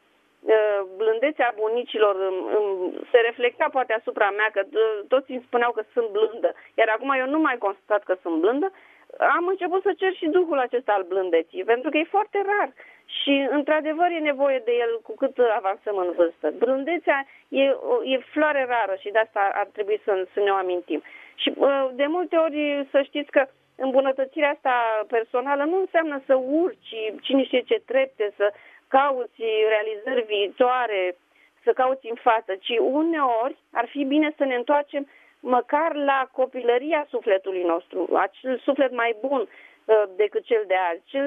[SPEAKER 4] blândețea bunicilor se reflecta poate asupra mea, că toți îmi spuneau că sunt blândă. Iar acum eu nu mai constat că sunt blândă. Am început să cer și duhul acesta al blândeții, pentru că e foarte rar. Și, într-adevăr, e nevoie de el cu cât avansăm în vârstă. Blândețea e floare rară și de asta ar trebui să ne o amintim. Și, de multe ori, să știți că îmbunătățirea asta personală nu înseamnă să urci cine știe ce trepte, să cauți realizări viitoare, să cauți în față, ci uneori ar fi bine să ne întoarcem măcar la copilăria sufletului nostru, acel suflet mai bun decât cel de azi, cel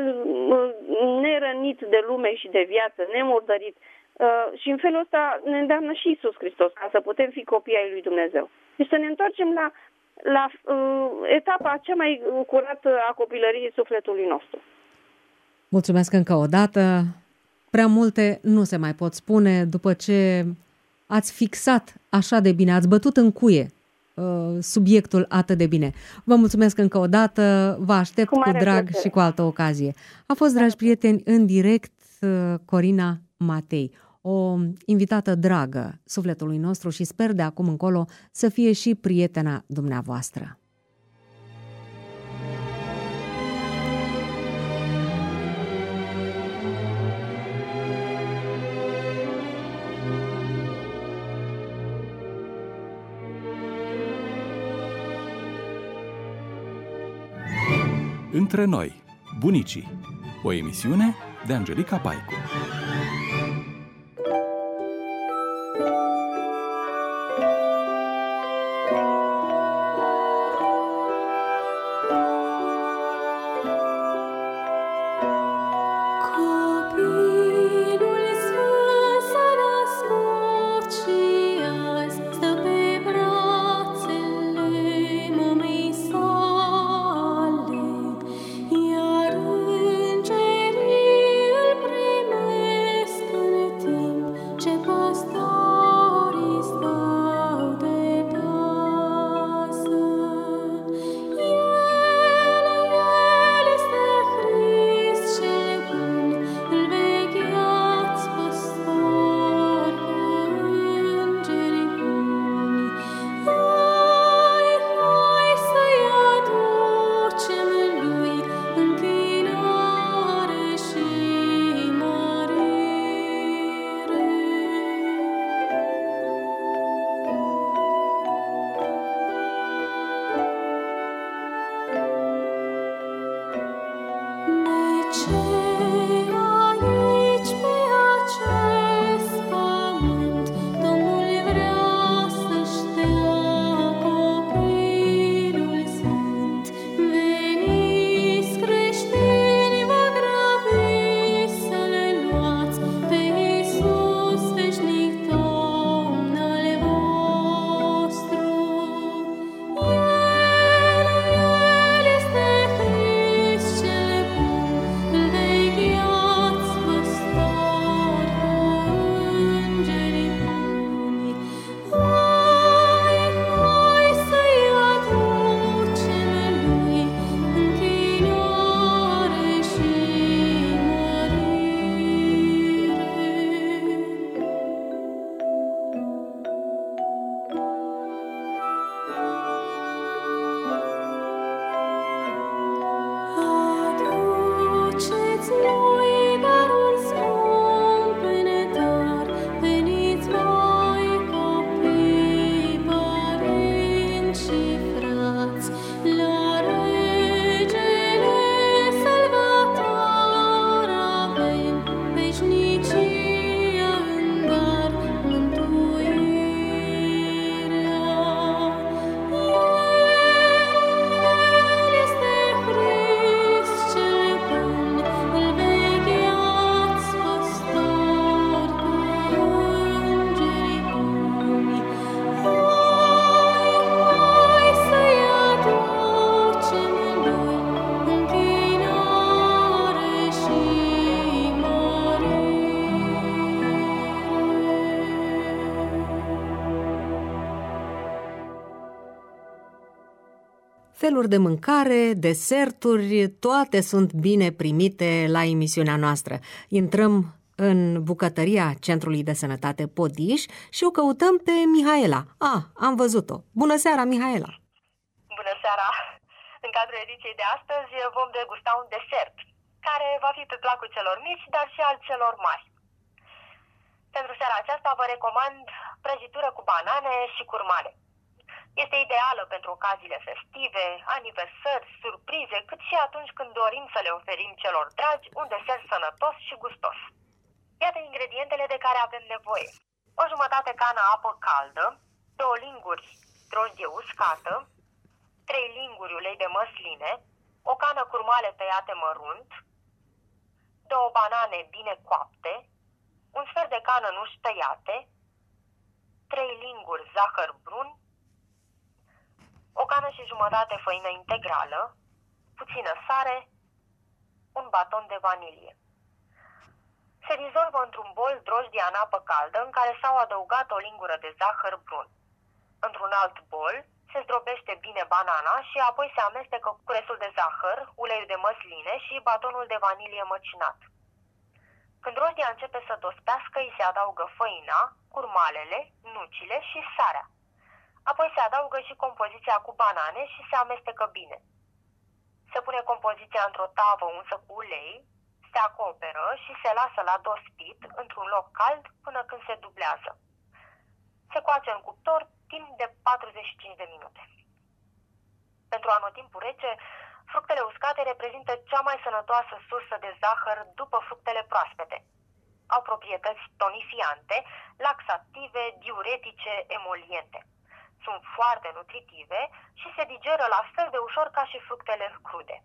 [SPEAKER 4] nerănit de lume și de viață, nemurdărit. Și în felul ăsta ne îndeamnă și Iisus Hristos, ca să putem fi copii ai lui Dumnezeu. Deci să ne întoarcem la etapa cea mai curată a copilăriei sufletului nostru.
[SPEAKER 3] Mulțumesc încă o dată. Prea multe nu se mai pot spune după ce ați fixat așa de bine, ați bătut în cuie subiectul atât de bine. Vă mulțumesc încă o dată, vă aștept cu drag plăcere și cu altă ocazie. A fost, dragi prieteni, în direct Corina Matei, o invitată dragă sufletului nostru și sper de acum încolo să fie și prietena dumneavoastră.
[SPEAKER 2] Între noi, bunicii, o emisiune de Angelica Paicu.
[SPEAKER 5] Copilul sfânt s-a născut și
[SPEAKER 3] feluri de mâncare, deserturi, toate sunt bine primite la emisiunea noastră. Intrăm în bucătăria Centrului de Sănătate Podiș și o căutăm pe Mihaela. Am văzut-o. Bună seara, Mihaela!
[SPEAKER 5] Bună seara! În cadrul ediției de astăzi vom degusta un desert, care va fi pe placul celor mici, dar și al celor mari. Pentru seara aceasta vă recomand prăjitură cu banane și curmale. Este ideală pentru ocaziile festive, aniversări, surprize, cât și atunci când dorim să le oferim celor dragi un desert sănătos și gustos. Iată ingredientele de care avem nevoie. O jumătate cană apă caldă, 2 linguri drojdie uscată, 3 linguri ulei de măsline, o cană curmale tăiate mărunt, 2 banane bine coapte, un sfert de cană nuși tăiate, 3 linguri zahăr brun, o cană și jumătate făină integrală, puțină sare, un baton de vanilie. Se dizolvă într-un bol drojdia în apă caldă în care s-au adăugat o lingură de zahăr brun. Într-un alt bol se zdrobește bine banana și apoi se amestecă cu restul de zahăr, uleiul de măsline și batonul de vanilie măcinat. Când drojdia începe să dospească, îi se adaugă făina, curmalele, nucile și sarea. Apoi se adaugă și compoziția cu banane și se amestecă bine. Se pune compoziția într-o tavă unsă cu ulei, se acoperă și se lasă la dospit într-un loc cald până când se dublează. Se coace în cuptor timp de 45 de minute. Pentru anotimpul rece, fructele uscate reprezintă cea mai sănătoasă sursă de zahăr după fructele proaspete. Au proprietăți tonifiante, laxative, diuretice, emoliente. Sunt foarte nutritive și se digeră la fel de ușor ca și fructele crude.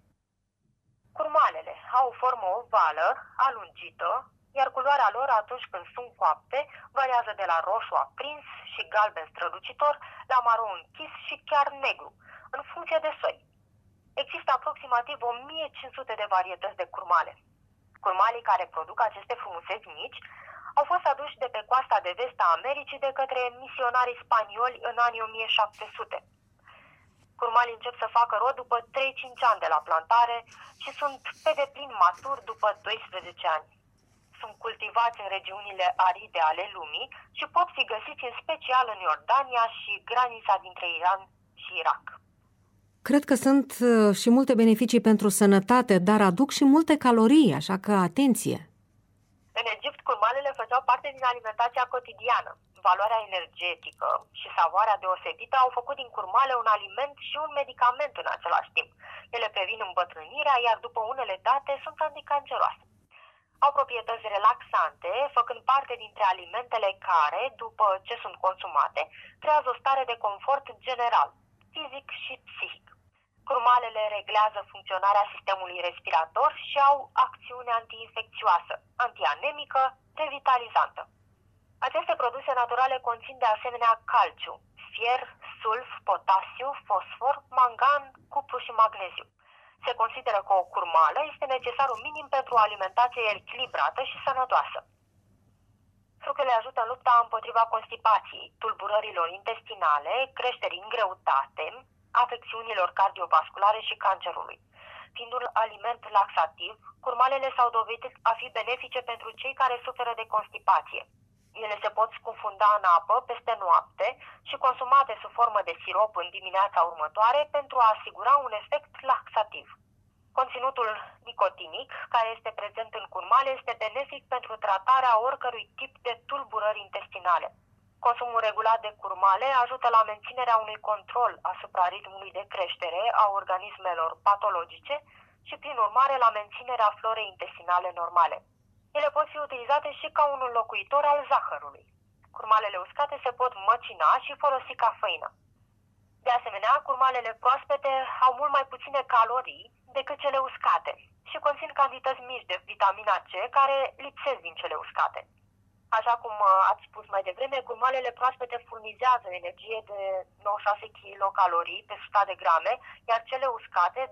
[SPEAKER 5] Curmalele au o formă ovală, alungită, iar culoarea lor atunci când sunt coapte variază de la roșu aprins și galben strălucitor la maro închis și chiar negru, în funcție de soi. Există aproximativ 1500 de varietăți de curmale. Curmalii care produc aceste frumuseți mici au fost aduși de pe coasta de vest a Americii de către misionarii spanioli în anii 1700. Curmalii încep să facă rod după 3-5 ani de la plantare și sunt pe deplin maturi după 12 ani. Sunt cultivați în regiunile aride ale lumii și pot fi găsiți în special în Iordania și granița dintre Iran și Irak.
[SPEAKER 3] Cred că sunt și multe beneficii pentru sănătate, dar aduc și multe calorii, așa că atenție!
[SPEAKER 5] În Egipt, curmalele făceau parte din alimentația cotidiană. Valoarea energetică și savoarea deosebită au făcut din curmale un aliment și un medicament în același timp. Ele previn îmbătrânirea, iar după unele date sunt anticanceroase. Au proprietăți relaxante, făcând parte dintre alimentele care, după ce sunt consumate, creează o stare de confort general, fizic și psihic. Curmalele reglează funcționarea sistemului respirator și au acțiune antiinfecțioasă, antianemică, revitalizantă. Aceste produse naturale conțin de asemenea calciu, fier, sulf, potasiu, fosfor, mangan, cupru și magneziu. Se consideră că o curmală este necesar un minim pentru o alimentație echilibrată și sănătoasă. Fructele ajută în lupta împotriva constipației, tulburărilor intestinale, creșterii în greutate, afecțiunilor cardiovasculare și cancerului. Fiind un aliment laxativ, curmalele s-au dovedit a fi benefice pentru cei care suferă de constipație. Ele se pot scufunda în apă peste noapte și consumate sub formă de sirop în dimineața următoare pentru a asigura un efect laxativ. Conținutul nicotinic, care este prezent în curmale, este benefic pentru tratarea oricărui tip de tulburări intestinale. Consumul regulat de curmale ajută la menținerea unui control asupra ritmului de creștere a organismelor patologice și, prin urmare, la menținerea florei intestinale normale. Ele pot fi utilizate și ca un înlocuitor al zahărului. Curmalele uscate se pot măcina și folosi ca făină. De asemenea, curmalele proaspete au mult mai puține calorii decât cele uscate și conțin cantități mici de vitamina C care lipsesc din cele uscate. Așa cum ați spus mai devreme, curmalele proaspete furnizează energie de 96 kilocalorii pe 100 de grame, iar cele uscate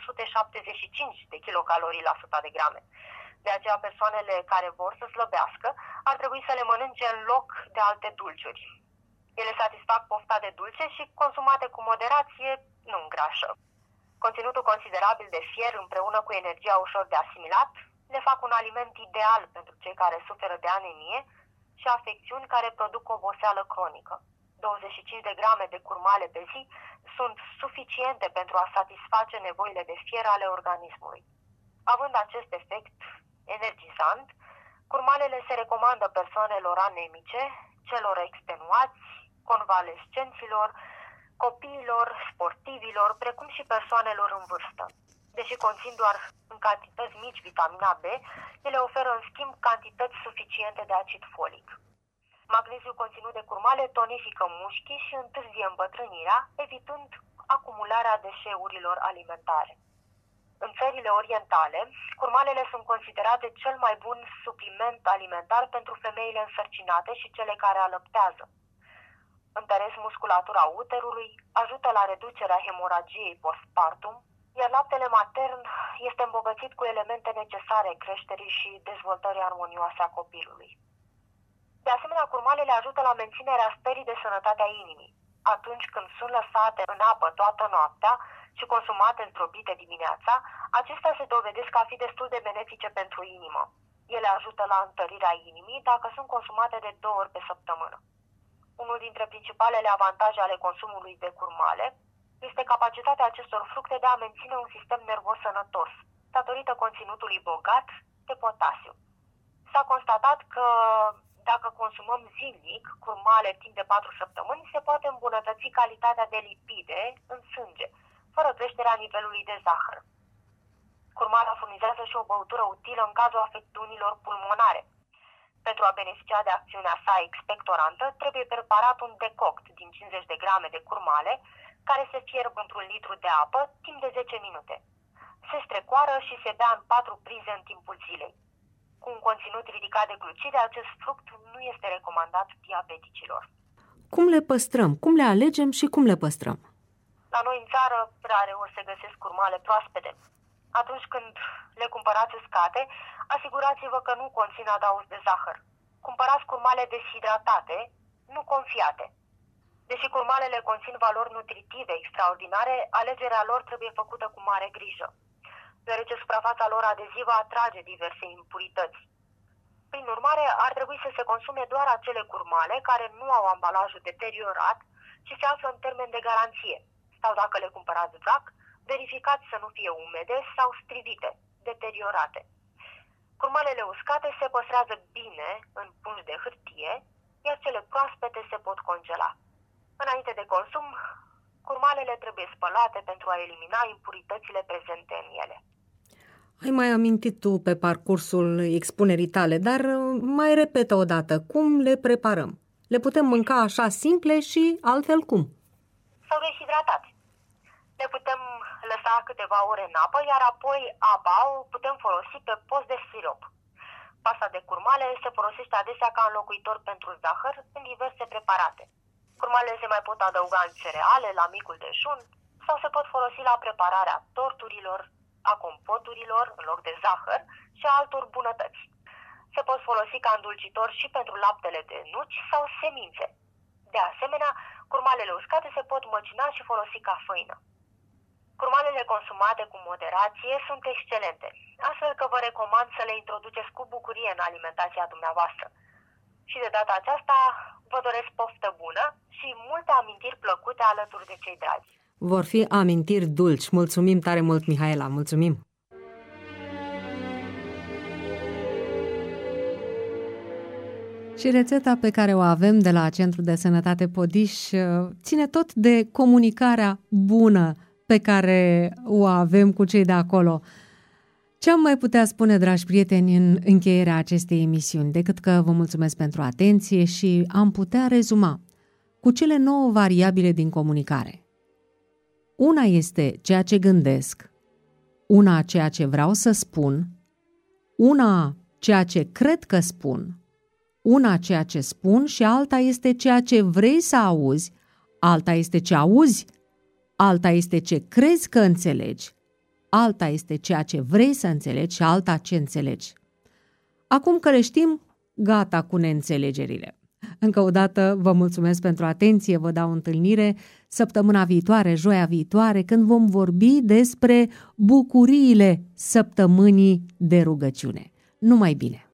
[SPEAKER 5] 275 de kilocalorii la 100 de grame. De aceea, persoanele care vor să slăbească ar trebui să le mănânce în loc de alte dulciuri. Ele satisfac pofta de dulce și, consumate cu moderație, nu îngrașă. Conținutul considerabil de fier împreună cu energia ușor de asimilat le fac un aliment ideal pentru cei care suferă de anemie și afecțiuni care produc oboseală cronică. 25 de grame de curmale pe zi sunt suficiente pentru a satisface nevoile de fier ale organismului. Având acest efect energizant, curmalele se recomandă persoanelor anemice, celor extenuați, convalescenților, copiilor, sportivilor, precum și persoanelor în vârstă. Deși conțin doar în cantități mici vitamina B, ele oferă în schimb cantități suficiente de acid folic. Magneziul conținut de curmale tonifică mușchii și întârzie îmbătrânirea, evitând acumularea deșeurilor alimentare. În țările orientale, curmalele sunt considerate cel mai bun supliment alimentar pentru femeile însărcinate și cele care alăptează. Întăresc musculatura uterului, ajută la reducerea hemoragiei postpartum, iar laptele matern este îmbogățit cu elemente necesare creșterii și dezvoltării armonioase a copilului. De asemenea, curmalele ajută la menținerea stării de sănătate a inimii. Atunci când sunt lăsate în apă toată noaptea și consumate zdrobite dimineața, acestea se dovedesc a fi destul de benefice pentru inimă. Ele ajută la întărirea inimii dacă sunt consumate de 2 ori pe săptămână. Unul dintre principalele avantaje ale consumului de curmale este capacitatea acestor fructe de a menține un sistem nervos sănătos, datorită conținutului bogat de potasiu. S-a constatat că dacă consumăm zilnic curmale timp de 4 săptămâni, se poate îmbunătăți calitatea de lipide în sânge, fără creșterea nivelului de zahăr. Curmala furnizează și o băutură utilă în cazul afecțiunilor pulmonare. Pentru a beneficia de acțiunea sa expectorantă, trebuie preparat un decoct din 50 de grame de curmale, care se fierb într-un litru de apă timp de 10 minute. Se strecoară și se bea în 4 prize în timpul zilei. Cu un conținut ridicat de glucide, acest fruct nu este recomandat diabeticilor.
[SPEAKER 1] Cum le păstrăm? Cum le alegem și cum le păstrăm?
[SPEAKER 5] La noi în țară, rare ori se găsesc curmale proaspete. Atunci când le cumpărați uscate, asigurați-vă că nu conțin adaos de zahăr. Cumpărați curmale deshidratate, nu confiate. Deși curmalele conțin valori nutritive extraordinare, alegerea lor trebuie făcută cu mare grijă, deoarece suprafața lor adezivă atrage diverse impurități. Prin urmare, ar trebui să se consume doar acele curmale care nu au ambalajul deteriorat și se află în termen de garanție, sau dacă le cumpărați vrac, verificați să nu fie umede sau strivite, deteriorate. Curmalele uscate se păstrează bine în pungi de hârtie, iar cele proaspete se pot congela. Înainte de consum, curmalele trebuie spălate pentru a elimina impuritățile prezente în ele.
[SPEAKER 3] Ai mai amintit tu pe parcursul expunerii tale, dar mai repetă o dată, cum le preparăm? Le putem mânca așa simple și altfel cum?
[SPEAKER 5] Sau deshidratați. Le putem lăsa câteva ore în apă, iar apoi apa o putem folosi pe post de sirop. Pasta de curmale se folosește adesea ca înlocuitor pentru zahăr în diverse preparate. Curmalele se mai pot adăuga în cereale, la micul dejun, sau se pot folosi la prepararea torturilor, a compoturilor în loc de zahăr și a altor bunătăți. Se pot folosi ca îndulcitor și pentru laptele de nuci sau semințe. De asemenea, curmalele uscate se pot măcina și folosi ca făină. Curmalele consumate cu moderație sunt excelente, astfel că vă recomand să le introduceți cu bucurie în alimentația dumneavoastră. Și de data aceasta vă doresc poftă bună și multe amintiri plăcute alături de cei dragi.
[SPEAKER 3] Vor fi amintiri dulci. Mulțumim tare mult, Mihaela, mulțumim! Și rețeta pe care o avem de la Centrul de Sănătate Podiș ține tot de comunicarea bună pe care o avem cu cei de acolo. Ce am mai putea spune, dragi prieteni, în încheierea acestei emisiuni, decât că vă mulțumesc pentru atenție și am putea rezuma cu cele 9 variabile din comunicare. Una este ceea ce gândesc, una ceea ce vreau să spun, una ceea ce cred că spun, una ceea ce spun și alta este ceea ce vrei să auzi, alta este ce auzi, alta este ce crezi că înțelegi, alta este ceea ce vrei să înțelegi și alta ce înțelegi. Acum că le știm, gata cu neînțelegerile. Încă o dată vă mulțumesc pentru atenție, vă dau întâlnire săptămâna viitoare, joia viitoare, când vom vorbi despre bucuriile săptămânii de rugăciune. Numai bine!